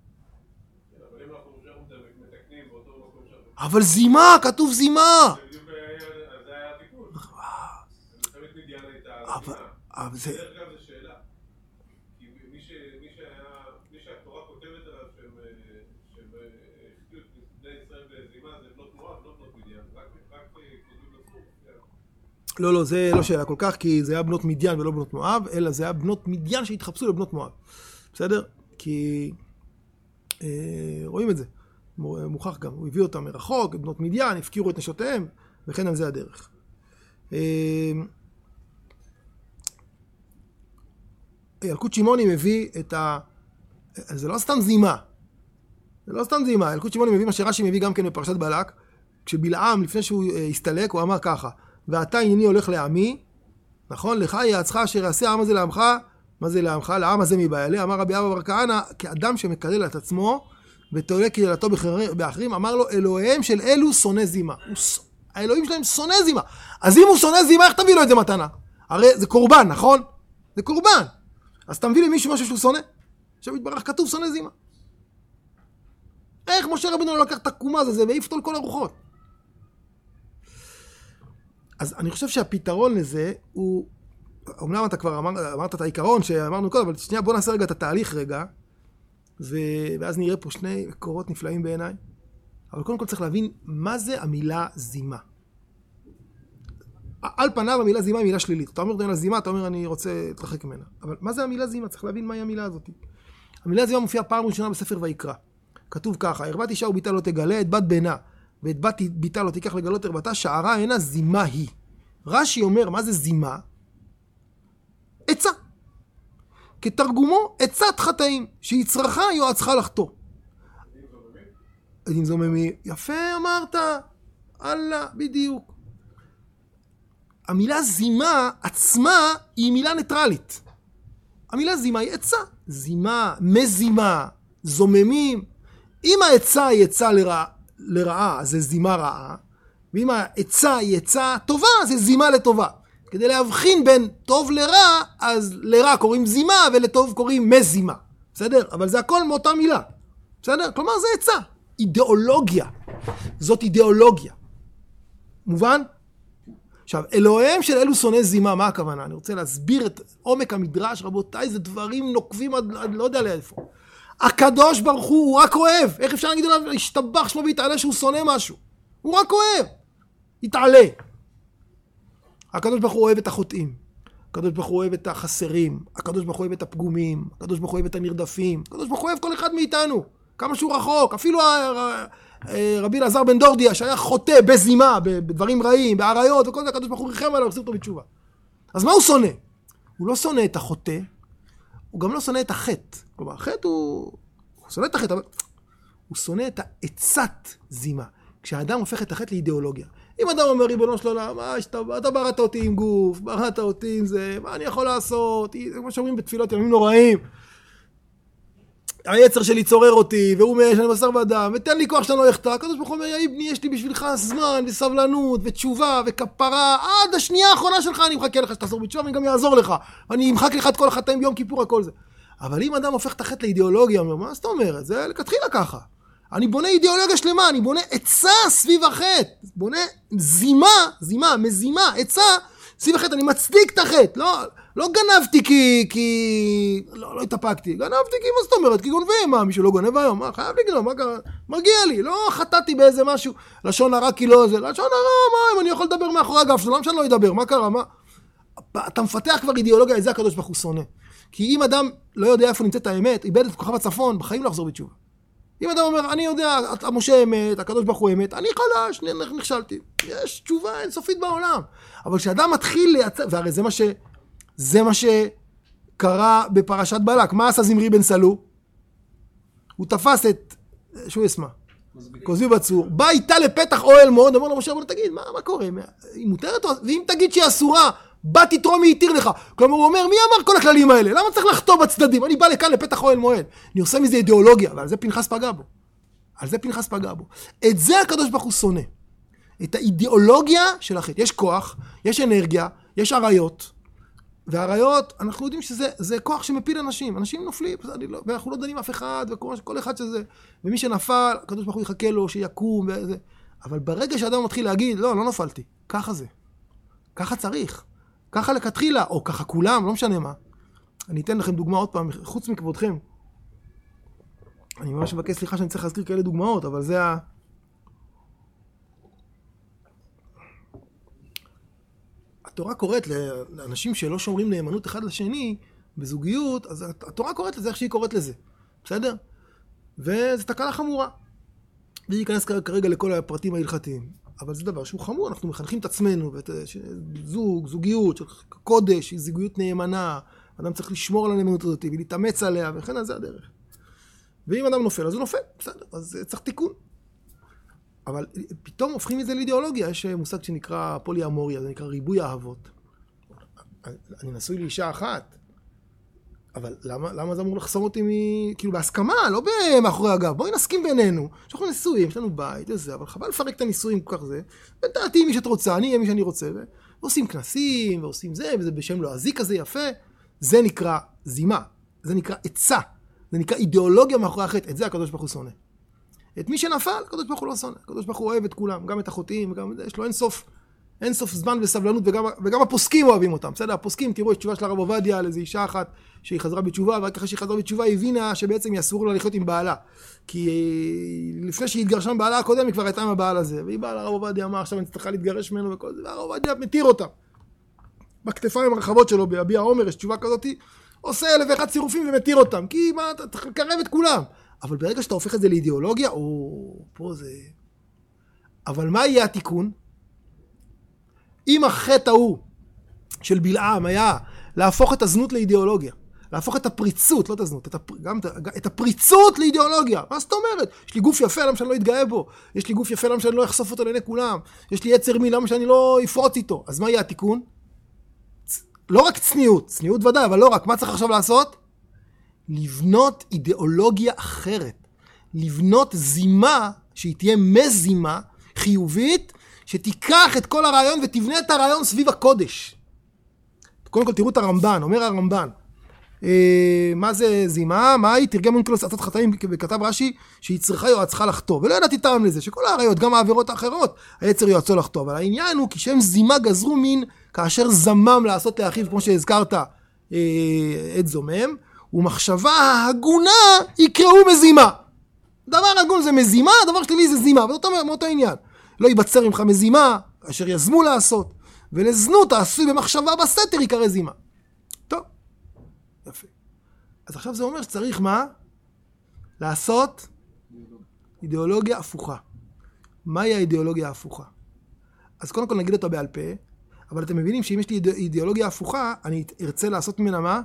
אבל זימה, כתוב זימה. זה היה התיקון. מלחמת מדיין הייתה... אבל זה... דרך אגב זה שאלה. כי מי שהתורה כותבת עליו שהם החטיאו את בני ישראל בזימה זה בנות מואב, לא בנות מדיין. רק כותבים לסור. לא, זה לא שאלה כל כך, כי זה היה בנות מדיין ולא בנות מואב, אלא זה היה בנות מדיין שהתחפשו לבנות מואב. בסדר? כי רואים את זה. מוכח גם, הוא הביא אותם מרחוק, בנות מדיין, הפקירו את נשותיהם, וכן על זה הדרך. ילקוט שמעוני מביא את זה לא סתם זימה. זה לא סתם זימה. ילקוט שמעוני מביא מה שרש"י מביא גם כן בפרשת בלק, כשבלעם, לפני שהוא הסתלק, הוא אמר ככה, ואתה הנני הולך לעמי, נכון? לך יעצך אשר יעשה העם הזה לעמך, מה זה לעמך? לעם הזה מבעלי, אמר רבי אבא בר כהנא, כאדם שמקלל את עצמו, ותולה קללתו באחרים, אמר לו, אלוהיהם של אלו שונא זימה. האלוהים שלהם שונא זימה. אז אם הוא שונא זימה, איך תביא לו את זה מתנה? הרי זה קורבן, נכון? זה קורבן. אז תביא למישהו משהו שהוא שונא? עכשיו יתברך כתוב שונא זימה. איך משה רבנו לקח את הקומז הזה והעיף אותו לכל הרוחות? אז אני חושב שהפתרון לזה הוא, אומנם אתה כבר אמרת את העיקרון שאמרנו קודם, אבל שנייה בוא נעשה רגע את התהליך רגע, ואז נראה פה שני מקורות נפלאים בעיניי. אבל קודם כל צריך להבין מה זה המילה זימה. על פניו המילה זימה היא מילה שלילית. אתה אומר זימה, אתה אומר אני רוצה להתרחק ממנה. אבל מה זה המילה זימה? צריך להבין מהי המילה הזאת. המילה זימה מופיעה פעם ראשונה בספר ויקרא. כתוב ככה, ערבת אישה וביתה לא תגלה, את בת בנה, ואת בת ביתה לא תיקח לגלות ערבתה, שערה הנה זימה היא. רש"י אומר, מה זה זימה? עצה. כתרגומו, עצת חטאים, שיצרכה יועצך לחטוא. עדים זוממי. יפה אמרת. אללה, בדיוק. המילה זימה עצמה היא מילה ניטרלית. המילה זימה היא עצה. זימה, מזימה, זוממים. אם העצה היא עצה לרעה, זה זימה רעה. ואם העצה היא עצה טובה, זה זימה לטובה. כדי להבחין בין טוב לרע, אז לרע קוראים זימה, ולטוב קוראים מזימה. בסדר? אבל זה הכל מאותה מילה. בסדר? כלומר, זה עצה. אידיאולוגיה. זאת אידיאולוגיה. מובן? עכשיו, אלוהיהם של אלו שונא זימה, מה הכוונה? אני רוצה להסביר את עומק המדרש, רבותיי, זה דברים נוקבים עד לא יודע לאיפה. הקדוש ברוך הוא רק אוהב. איך אפשר להגיד עליו? ישתבח שמו ויתעלה שהוא שונא משהו. הוא רק אוהב. יתעלה. הקדוש ברוך הוא אוהב את החוטאים. הקדוש ברוך הוא אוהב את החסרים. הקדוש ברוך הוא אוהב את הפגומים. הקדוש ברוך הוא אוהב את הנרדפים. הקדוש ברוך הוא אוהב כל אחד מאיתנו. כמה שהוא רחוק. אפילו רבי אלעזר בן דורדיה, שהיה חוטא בזימה, בדברים רעים, בעריות וכל זה, הקדוש ברוך הוא ריחם עליו, החזיר אותו בתשובה. אז מה הוא שונא? הוא לא שונא את החוטא, הוא גם לא שונא את החטא. כלומר, החטא הוא שונא את החטא, אבל הוא שונא את העצת זימה. כשהאדם הופך את החטא לאידיאולוגיה. אם אדם אומר, ריבונו של עולם, אתה בראת אותי עם גוף, בראת אותי עם זה, מה אני יכול לעשות? כמו שאומרים בתפילות, ימים נוראים. היצר שלי צורר אותי, והוא אומר שאני בשר ודם, ותן לי כוח שאני לא אחטא. הקדוש ברוך הוא אומר, יאי בני, יש לי בשבילך זמן וסבלנות ותשובה וכפרה, עד השנייה האחרונה שלך אני מחכה לך שתחזור בתשובה, ואני גם יעזור לך. אני אמחק לך את כל החטאים ביום כיפור, הכל זה. אבל אם אדם הופך את החטא לאידיאולוגיה, אומר, מה זאת אומרת? זה לכתחילה ככה. אני בונה אידיאולוגיה שלמה, אני בונה עצה סביב החטא, בונה מזימה, עצה סביב החטא, אני מצדיק את החטא, לא גנבתי כי לא התאפקתי, גנבתי כי מה זאת אומרת, כי גונבים, מה, מישהו לא גונב היום, מה, חייב לגנוב, מה קרה, מגיע לי, לא חטאתי באיזה משהו, לשון הרע כי לא זה, לשון הרע, מה, אם אני יכול לדבר מאחורי הגב שלו, למה שאני לא אדבר, מה קרה, מה, אתה מפתח כבר אידיאולוגיה, את זה הקדוש ברוך הוא שונא, כי אם אדם לא יודע איפה נמצאת האמת, איבד את כוכב הצפון, בחיים לא יחזור בתשובה. אם אדם אומר, אני יודע, משה אמת, הקדוש ברוך הוא אמת, אני חלש, נכשלתי. יש תשובה אינסופית בעולם. אבל כשאדם מתחיל לייצר, והרי זה מה שקרה בפרשת בלק. מה עשה זמרי בן סלו? הוא תפס את, שהוא ישמע, כוזבי בצור, בא איתה לפתח אוהל מאוד, אמר לו משה, בוא תגיד, מה קורה? היא מותרת? ואם תגיד שהיא אסורה, בא תתרום היא יתיר לך. כלומר, הוא אומר, מי אמר כל הכללים האלה? למה צריך לחתוא בצדדים? אני בא לכאן לפתח אוהל מועד. אני עושה מזה אידיאולוגיה, ועל זה פנחס פגע בו. את זה הקדוש ברוך הוא שונא. את האידיאולוגיה של החטא. יש כוח, יש אנרגיה, יש עריות. והעריות, אנחנו יודעים שזה כוח שמפיל אנשים. אנשים נופלים, ואנחנו לא דנים אף אחד, וכל אחד שזה. ומי שנפל, הקדוש ברוך הוא יחכה לו, שיקום, וזה. אבל ברגע שאדם מתחיל להגיד, לא נפלתי. ככה זה. ככה צריך. ככה לכתחילה, או ככה כולם, לא משנה מה. אני אתן לכם דוגמה עוד פעם, חוץ מכבודכם. אני ממש מבקש סליחה שאני צריך להזכיר כאלה דוגמאות, אבל זה התורה קוראת לאנשים שלא שומרים נאמנות אחד לשני, בזוגיות, אז התורה קוראת לזה איך שהיא קוראת לזה. בסדר? וזו תקלה חמורה. והיא ייכנס כרגע לכל הפרטים ההלכתיים. אבל זה דבר שהוא חמור, אנחנו מחנכים את עצמנו, זוגיות, של קודש, זוגיות נאמנה, אדם צריך לשמור על הנאמנות הזאת, ולהתאמץ עליה, וכן על זה הדרך. ואם אדם נופל, אז הוא נופל, בסדר, אז צריך תיקון. אבל פתאום הופכים את זה לאידיאולוגיה, יש מושג שנקרא פוליאמוריה, זה נקרא ריבוי אהבות. אני נשוי לאישה אחת, אבל למה זה אמור לחסום אותי כאילו בהסכמה, לא מאחורי הגב, בואי נסכים בינינו, שאנחנו נשואים, יש לנו בית וזה, אבל חבל לפרק את הנישואים כל כך זה, ודעתי מי שאת רוצה, אני אהיה מי שאני רוצה, ועושים כנסים, ועושים זה, וזה בשם לועזי כזה יפה, זה נקרא זימה, זה נקרא עצה, זה נקרא אידיאולוגיה מאחורי החטא, את זה הקדוש ברוך הוא שונא. את מי שנפל, הקדוש ברוך הוא לא שונא, הקדוש ברוך הוא אוהב את כולם, גם את החוטאים, וגם יש לו אין סוף זמן וסבלנות, וגם הפוסקים אוהבים אותם. בסדר, הפוסקים, תראו, יש תשובה של הרב עובדיה על איזו אישה אחת שהיא חזרה בתשובה, ורק אחרי שהיא חזרה בתשובה, היא הבינה שבעצם היא אסור לה לחיות עם בעלה. כי לפני שהיא התגרשה עם בעלה הקודם, היא כבר הייתה עם הבעל הזה. והיא באה לרב עובדיה, אמרה, עכשיו אני צריכה להתגרש ממנו וכל זה, והרב עובדיה מתיר אותה. בכתפיים הרחבות שלו, ביביע עומר, יש תשובה כזאת, עושה 1,001 צירופים ומתיר אותם. כי מה, אתה צריך לקרב את כולם. אבל ברגע שאתה הופך את זה לאידיאולוגיה, פה זה... אבל מה יהיה התיקון? אם החטא ההוא של בלעם היה להפוך את הזנות לאידיאולוגיה, להפוך את הפריצות, לא את הזנות, את הפריצות לאידיאולוגיה, מה זאת אומרת? יש לי גוף יפה, למה שאני לא אתגאה בו? יש לי גוף יפה, למה שאני לא אחשוף אותו לעיני כולם? יש לי יצר מין, למה שאני לא אפרוץ איתו? אז מה יהיה התיקון? לא רק צניעות ודאי, אבל לא רק, מה צריך עכשיו לעשות? לבנות אידיאולוגיה אחרת, לבנות זימה, שהיא תהיה מזימה, חיובית, שתיקח את כל הרעיון ותבנה את הרעיון סביב הקודש. קודם כל תראו את הרמב"ן, אומר הרמב"ן, מה זה זימה? מה היא? תרגם אונקלוס עצת חטאים, וכתב רש"י שהיא צריכה יועצך לחטוא, ולא ידעתי טעם לזה, שכל העריות, גם העבירות האחרות, היצר יועצו לחטוא, אבל העניין הוא כי שם זימה גזרו מין, כאשר זמם לעשות לאחיו, כמו שהזכרת, את זומם, ומחשבה הגונה יקראו מזימה. דבר הגון זה מזימה, דבר שלילי זה זימה, אבל אותו מאותו עניין. לא ייבצר ממך מזימה, אשר יזמו לעשות, ולזנות העשוי במחשבה בסתר יקרא זימה. טוב, יפה. אז עכשיו זה אומר שצריך מה? לעשות אידיאולוגיה הפוכה. מהי האידיאולוגיה ההפוכה? אז קודם כל נגיד אותה בעל פה, אבל אתם מבינים שאם יש לי אידיאולוגיה הפוכה, אני ארצה לעשות ממנה מה?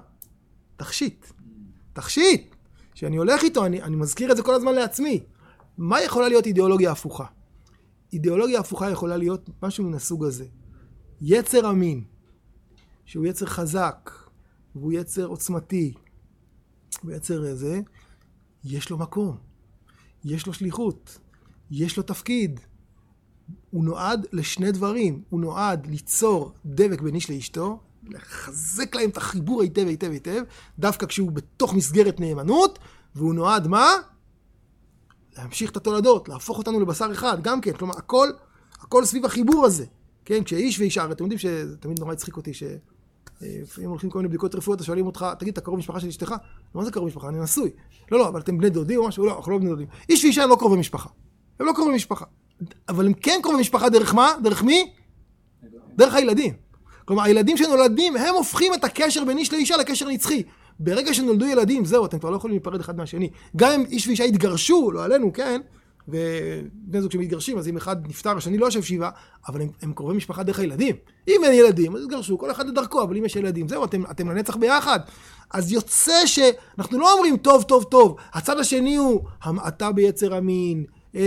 תכשיט. שאני הולך איתו, אני מזכיר את זה כל הזמן לעצמי. מה יכולה להיות אידיאולוגיה הפוכה? אידיאולוגיה הפוכה יכולה להיות משהו מן הסוג הזה. יצר המין, שהוא יצר חזק, והוא יצר עוצמתי, הוא יצר איזה, יש לו מקום, יש לו שליחות, יש לו תפקיד. הוא נועד לשני דברים. הוא נועד ליצור דבק בין איש לאשתו, לחזק להם את החיבור היטב היטב היטב, דווקא כשהוא בתוך מסגרת נאמנות, והוא נועד מה? להמשיך את התולדות, להפוך אותנו לבשר אחד, גם כן. כלומר, הכל סביב החיבור הזה. כן, כשאיש ואישה, אתם יודעים שתמיד נורא הצחיק אותי, אם הולכים כל מיני בדיקות רפואיות, אז שואלים אותך, תגיד, אתה קרוב משפחה של אשתך? מה זה קרוב משפחה? אני נשוי. לא, אבל אתם בני דודים או משהו? לא, אנחנו לא בני דודים. איש ואישה הם לא קרובי משפחה. הם לא קרובי משפחה. אבל הם כן קרובי משפחה דרך מה? דרך מי? דרך הילדים. כלומר, הילדים שנולדים, הם הופכים את הקשר בין איש לאישה לקשר נצחי. ברגע שנולדו ילדים, זהו, אתם כבר לא יכולים להיפרד אחד מהשני. גם אם איש ואישה התגרשו, לא עלינו, כן? ובני זוג שמתגרשים, אז אם אחד נפטר, השני לא יושב שבעה, אבל הם קרובי משפחה דרך הילדים. אם אין ילדים, אז התגרשו, כל אחד לדרכו, אבל אם יש ילדים, זהו, אתם לנצח ביחד. אז יוצא שאנחנו לא אומרים טוב, טוב, טוב. הצד השני הוא המעטה ביצר המין,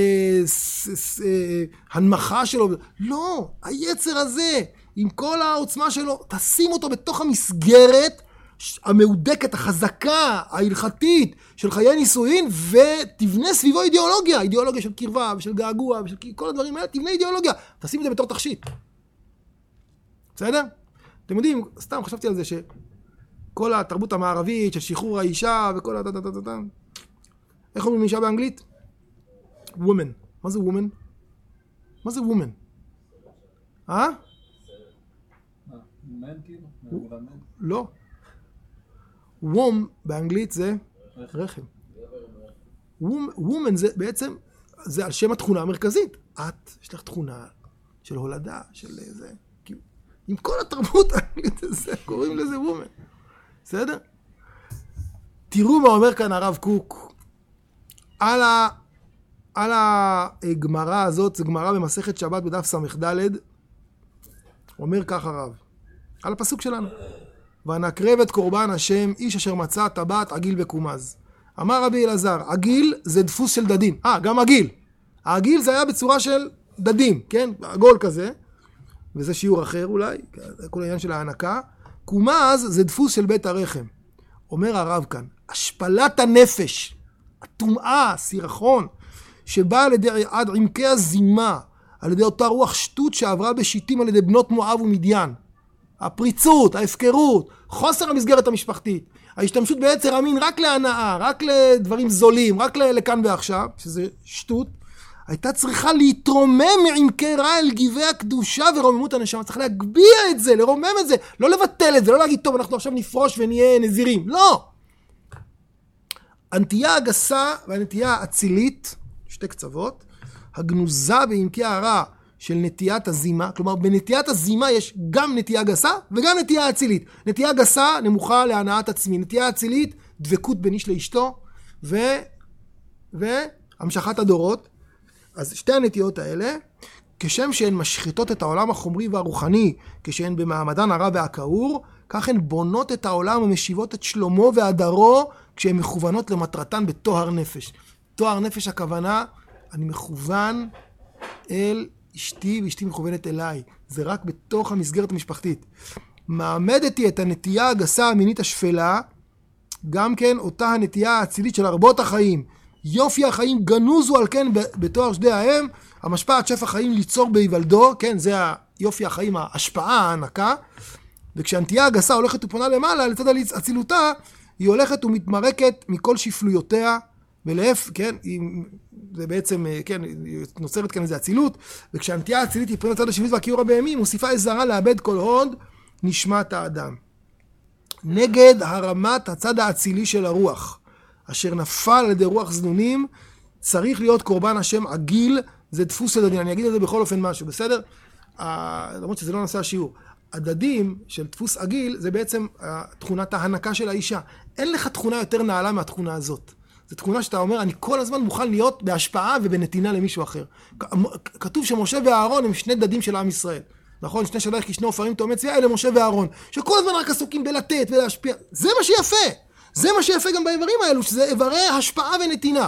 הנמכה שלו. לא, היצר הזה, עם כל העוצמה שלו, תשים אותו בתוך המסגרת המהודקת, החזקה, ההלכתית של חיי נישואין, ותבנה סביבו אידיאולוגיה, אידיאולוגיה של קרבה ושל געגוע ושל כל הדברים האלה, תבנה אידיאולוגיה, תשים את זה בתור תכשיט. בסדר? אתם יודעים, סתם חשבתי על זה שכל התרבות המערבית של שחרור האישה וכל איך אומרים אישה באנגלית? woman. מה זה woman? מה זה woman? לא. וום באנגלית זה רחם. וומן זה בעצם, זה על שם התכונה המרכזית. יש לך תכונה של הולדה, של זה. עם כל התרבות האנגלית הזה, קוראים לזה וומן. בסדר? תראו מה אומר כאן הרב קוק. על הגמרא הזאת, זה גמרא במסכת שבת בדף ס"ד. אומר כך הרב. על הפסוק שלנו. ונקרב את קורבן השם, איש אשר מצא טבעת עגיל בקומז. אמר רבי אלעזר, עגיל זה דפוס של דדים. גם עגיל. העגיל זה היה בצורה של דדים, כן? עגול כזה. וזה שיעור אחר אולי, כל העניין של ההנקה. קומז זה דפוס של בית הרחם. אומר הרב כאן, השפלת הנפש, הטומאה, הסירחון, שבאה על ידי עד עמקי הזימה, על ידי אותה רוח שטות שעברה בשיטים על ידי בנות מואב ומדיין. הפריצות, ההפקרות, חוסר המסגרת המשפחתית, ההשתמשות ביצר המין רק להנאה, רק לדברים זולים, רק לכאן ועכשיו, שזה שטות, הייתה צריכה להתרומם מעמקי רע אל גבעי הקדושה ורוממות הנשמה. צריך להגביה את זה, לרומם את זה, לא לבטל את זה, לא להגיד, טוב, אנחנו עכשיו נפרוש ונהיה נזירים. לא! הנטייה הגסה והנטייה האצילית, שתי קצוות, הגנוזה בעמקי הרע של נטיית הזימה, כלומר בנטיית הזימה יש גם נטייה גסה וגם נטייה אצילית. נטייה גסה נמוכה להנאת עצמי, נטייה אצילית דבקות בין איש לאשתו והמשכת הדורות. אז שתי הנטיות האלה, כשם שהן משחיתות את העולם החומרי והרוחני, כשהן במעמדן הרע והכעור, כך הן בונות את העולם ומשיבות את שלומו והדרו, כשהן מכוונות למטרתן בתואר נפש. תואר נפש הכוונה, אני מכוון אל אשתי ואשתי מכוונת אליי. זה רק בתוך המסגרת המשפחתית. מעמדתי את הנטייה הגסה המינית השפלה, גם כן אותה הנטייה האצילית של הרבות החיים. יופי החיים גנוזו על כן בתואר שדי האם, המשפעת שפע חיים ליצור בהיוולדו, כן, זה יופי החיים, ההשפעה, ההנקה. וכשהנטייה הגסה הולכת ופונה למעלה, לצד אצילותה, היא הולכת ומתמרקת מכל שפלויותיה, ולהפך, כן, זה בעצם, כן, נוצרת כאן איזו אצילות, וכשהנטייה האצילית היא פונה לצד השבט והכיור הבהמי, מוסיפה עזרה לאבד כל הוד נשמת האדם. נגד הרמת הצד האצילי של הרוח, אשר נפל על ידי רוח זנונים, צריך להיות קורבן השם עגיל, זה דפוס של דדים. אני אגיד על זה בכל אופן משהו, בסדר? למרות שזה לא נושא השיעור. הדדים של דפוס עגיל, זה בעצם תכונת ההנקה של האישה. אין לך תכונה יותר נעלה מהתכונה הזאת. זו תכונה שאתה אומר, אני כל הזמן מוכן להיות בהשפעה ובנתינה למישהו אחר. כתוב שמשה ואהרון הם שני דדים של עם ישראל. נכון? שני שלח כשני עופרים תאומץ צביה, אלה משה ואהרון. שכל הזמן רק עסוקים בלתת ולהשפיע. זה מה שיפה. זה מה שיפה גם באיברים האלו, שזה איברי השפעה ונתינה.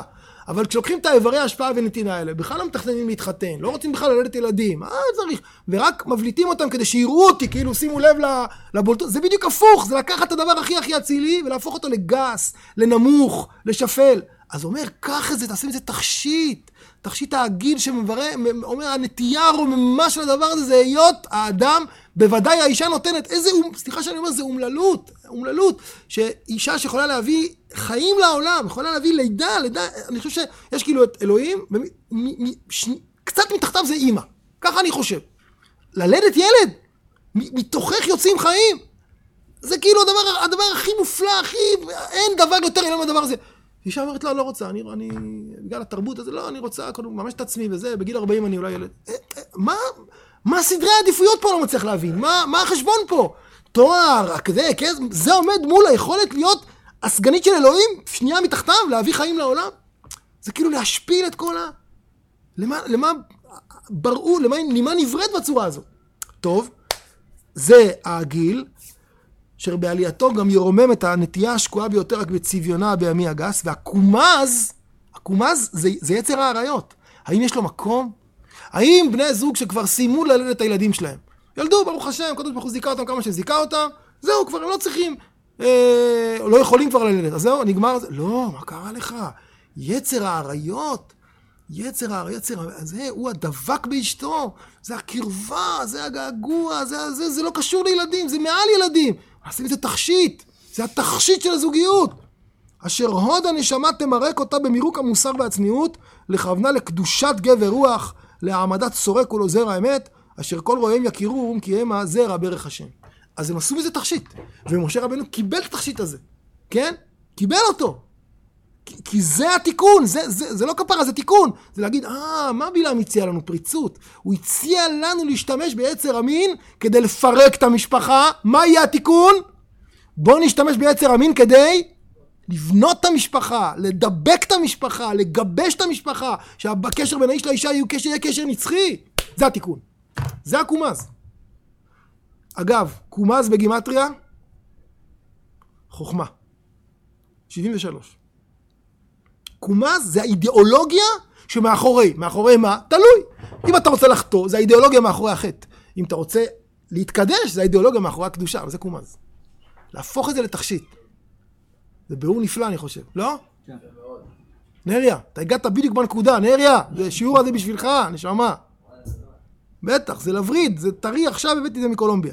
אבל כשלוקחים את האיברי ההשפעה ונתינה האלה, בכלל לא מתכננים להתחתן, לא רוצים בכלל ללדת ילדים, צריך, ורק מבליטים אותם כדי שיראו אותי, כאילו שימו לב לבולטות, זה בדיוק הפוך, זה לקחת את הדבר הכי אצילי, ולהפוך אותו לגס, לנמוך, לשפל. אז הוא אומר, קח את זה, תעשה את זה תכשיט העגיל שאומר, הנטייה הרוממה של הדבר הזה, זה היות האדם, בוודאי האישה נותנת, סליחה שאני אומר, זה אומללות, שאישה שיכולה להביא חיים לעולם, יכולה להביא לידה, אני חושב שיש כאילו את אלוהים, קצת מתחתיו זה אימא, ככה אני חושב. ללדת ילד, מתוכך יוצאים חיים, זה כאילו הדבר הכי מופלא, אין דבר יותר אילם מהדבר הזה. אישה אומרת, לא רוצה, אני בגלל התרבות הזה, לא, אני רוצה, ממש את עצמי וזה, בגיל 40 אני אולי ילד. מה סדרי העדיפויות פה לא מצליח להבין? מה החשבון פה? תואר, זה עומד מול היכולת להיות הסגנית של אלוהים, שנייה מתחתיו, להביא חיים לעולם? זה כאילו להשפיל את כל למה נבראת בצורה הזו? טוב, זה העגיל, אשר בעלייתו גם ירומם את הנטייה השקועה ביותר רק בצביונה בימי הגס, והקומז זה יצר העריות. האם יש לו מקום? האם בני זוג שכבר סיימו ללדת את הילדים שלהם, ילדו, ברוך השם, קדוש ברוך הוא זיכה אותם כמה שזיכה אותם, זהו, כבר הם לא צריכים, לא יכולים כבר ללדת, אז זהו, נגמר, לא, מה קרה לך? יצר העריות, זה הוא הדבק באשתו, זה הקרבה, זה הגעגוע, זה לא קשור לילדים, זה מעל ילדים. עושים את זה תכשיט, זה התכשיט של הזוגיות. אשר הוד הנשמה תמרק אותה במירוק המוסר והצניעות, לכוונה לקדושת גבר רוח, להעמדת סורק ולעוזר האמת, אשר כל רואיהם יכירו כי הם הזרע ברך השם. אז הם עשו מזה תכשיט, ומשה רבנו קיבל את התכשיט הזה, כן? קיבל אותו. כי זה התיקון, זה לא כפרה, זה תיקון. זה להגיד, מה בלעם הציע לנו? פריצות. הוא הציע לנו להשתמש ביצר המין כדי לפרק את המשפחה. מה יהיה התיקון? בוא נשתמש ביצר המין כדי לבנות את המשפחה, לדבק את המשפחה, לגבש את המשפחה, שהקשר בין האיש לאישה יהיה קשר נצחי. זה התיקון. זה הקומז. אגב, קומז בגימטריה, חוכמה. 73. קומז זה האידיאולוגיה שמאחורי. מאחורי מה? תלוי. אם אתה רוצה לחטוא, זה האידיאולוגיה מאחורי החטא. אם אתה רוצה להתקדש, זה האידיאולוגיה מאחורי הקדושה, אבל זה קומז. להפוך את זה לתכשיט. זה ביאור נפלא, אני חושב. לא? כן. נריה, אתה הגעת בדיוק בנקודה, נריה, זה שיעור הזה בשבילך, נשמה. בטח, זה לבריד, זה טרי, עכשיו הבאתי את זה מקולומביה.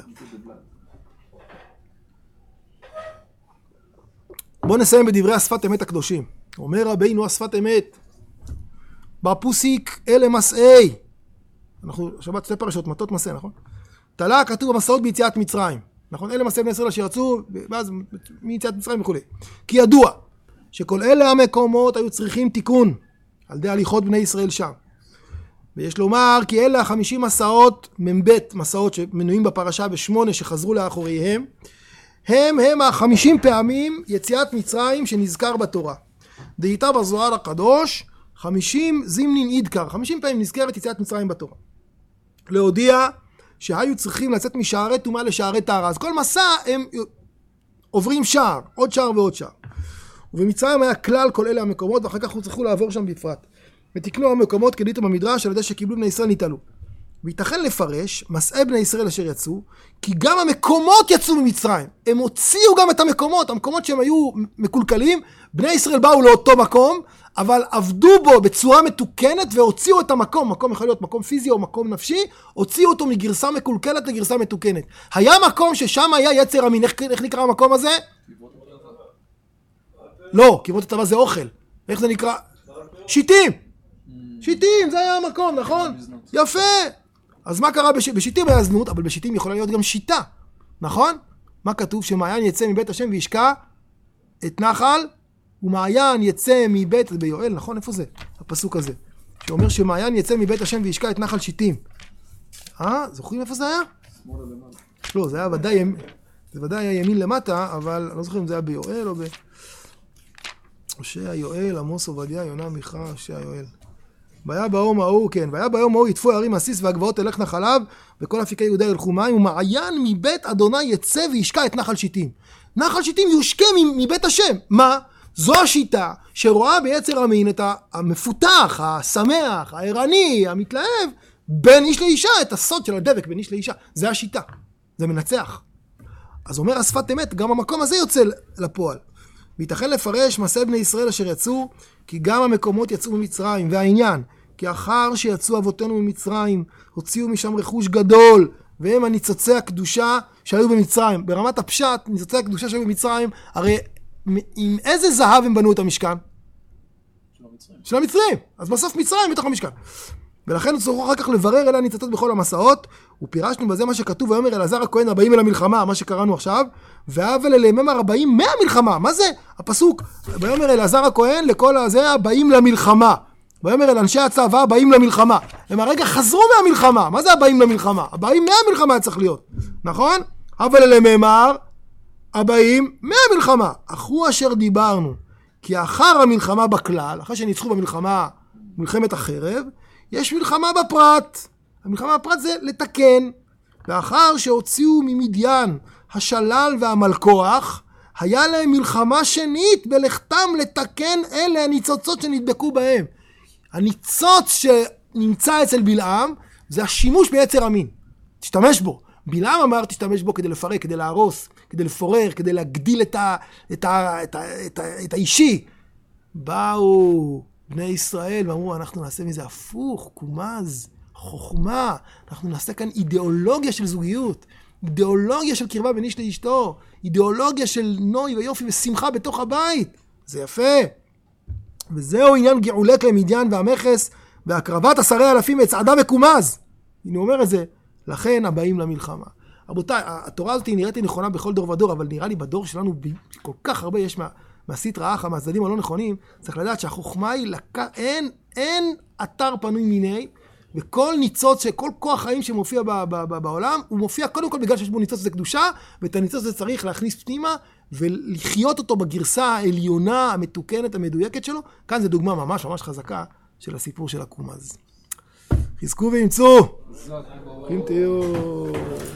בואו נסיים בדברי השפת אמת הקדושים. אומר רבינו השפת אמת, בפוסיק אלה מסעי. אנחנו שבת שתי פרשות, מטות מסע, נכון? תלה כתוב במסעות ביציאת מצרים. נכון? אלה מסעי בני ישראל אשר יצאו, ואז מיציאת מצרים וכו'. כי ידוע שכל אלה המקומות היו צריכים תיקון, על ידי הליכות בני ישראל שם. ויש לומר כי אלה 50 מסעות, מבית מסעות שמנויים בפרשה ב8 שחזרו לאחוריהם, הם 50 פעמים יציאת מצרים שנזכר בתורה. דהייתה בזוהר הקדוש 50 זימנין אידקר, 50 פעמים נזכרת יציאת מצרים בתורה. להודיע שהיו צריכים לצאת משערי טומאה לשערי טהרה. אז כל מסע הם עוברים שער, עוד שער ועוד שער. ובמצרים היה כלל כל אלה המקומות, ואחר כך צריכו לעבור שם בפרט. ותקנו המקומות כדאיתם במדרש על ידי שקיבלו בני ישראל נתעלו. וייתכן לפרש, מסעי בני ישראל אשר יצאו, כי גם המקומות יצאו ממצרים. הם הוציאו גם את המקומות שהם היו מקולקלים, בני ישראל באו לאותו מקום, אבל עבדו בו בצורה מתוקנת והוציאו את המקום, מקום יכול להיות מקום פיזי או מקום נפשי, הוציאו אותו מגרסה מקולקלת לגרסה מתוקנת. היה מקום ששם היה יצר המין, איך נקרא המקום הזה? לא, קיבות הטבע זה אוכל. איך זה נקרא? שיטים. שיטים, זה היה המקום, נכון? יפה. אז מה קרה בשיטים היה זנות, אבל בשיטים יכולה להיות גם שיטה, נכון? מה כתוב? שמעיין יצא מבית השם וישקע את נחל, ומעיין יצא מבית, זה ביואל, נכון? איפה זה? הפסוק הזה. שאומר שמעיין יצא מבית השם וישקע את נחל שיטים. זוכרים איפה זה היה? לא, זה היה ודאי היה ימין למטה, אבל אני לא זוכר אם זה היה ביואל או הושע, יואל, עמוס, עובדיה, יונה, מיכה, הושע, יואל. והיה ביום ההוא, כן, והיה ביום ההוא יטפו הערים הסיס והגבעות תלכנה חלב, וכל אפיקי יהודה ילכו מים, ומעיין מבית אדוני יצא וישקע את נחל שיטים. נחל שיטים יושקע מבית השם. מה? זו השיטה שרואה ביצר המין את המפותח, השמח, הערני, המתלהב, בין איש לאישה, את הסוד של הדבק בין איש לאישה. זה השיטה, זה מנצח. אז אומר השפת אמת, גם המקום הזה יוצא לפועל. וייתכן לפרש מעשה בני ישראל אשר יצאו, כי גם המקומות יצאו ממצרים, והעניין, כי אחר שיצאו אבותינו ממצרים, הוציאו משם רכוש גדול, והם הניצוצי הקדושה שהיו במצרים. ברמת הפשט, ניצוצי הקדושה שהיו במצרים, הרי עם איזה זהב הם בנו את המשכן? של המצרים. אז בסוף מצרים בתוך המשכן. ולכן צורכו אחר כך לברר אלה הניצוצות בכל המסעות, ופירשנו בזה מה שכתוב, ויאמר אלעזר הכהן הבאים אל המלחמה, מה שקראנו עכשיו, והבל אליהם הבאים מהמלחמה. מה זה? הפסוק, ויאמר אלעזר הכהן לכל הזה הבאים למלחמה. ויאמר אל אנשי הצבא הבאים למלחמה. הם הרגע חזרו מהמלחמה. מה זה הבאים למלחמה? הבאים מהמלחמה צריך להיות. נכון? אבל אליהם הבאים מהמלחמה. אחו אשר דיברנו, כי אחר המלחמה בכלל, אחרי שניצחו במלחמה, מלחמת החרב, יש מלחמה בפרט. המלחמה בפרט זה לתקן. ואחר שהוציאו ממדיין השלל והמלכוח, היה להם מלחמה שנית בלכתם לתקן אלה הניצוצות שנדבקו בהם. הניצוץ שנמצא אצל בלעם זה השימוש ביצר המין. תשתמש בו. בלעם אמר תשתמש בו כדי לפרק, כדי להרוס, כדי לפורר, כדי להגדיל את האישי. באו בני ישראל ואמרו אנחנו נעשה מזה הפוך, קומז, חוכמה. אנחנו נעשה כאן אידיאולוגיה של זוגיות, אידיאולוגיה של קרבה בין איש לאשתו, אידיאולוגיה של נוי ויופי ושמחה בתוך הבית. זה יפה. וזהו עניין גאולת למדיין והמכס והקרבת 10,000 מצעדה וקומז. הנה אומר את זה, לכן הבאים למלחמה. רבותיי, התורה הזאת נראית לי נכונה בכל דור ודור, אבל נראה לי בדור שלנו כל כך הרבה יש מהסטרא אחרא, מהצדדים הלא נכונים. צריך לדעת שהחוכמה היא, אין אתר פנוי מיני, וכל ניצוץ, כל כוח חיים שמופיע בעולם, הוא מופיע קודם כל בגלל שיש בו ניצוץ זה קדושה, ואת הניצוץ הזה צריך להכניס פנימה, ולחיות אותו בגרסה העליונה, המתוקנת, המדויקת שלו. כאן זו דוגמה ממש ממש חזקה של הסיפור של הקומז. חזקו ואמצו. אם תהיו.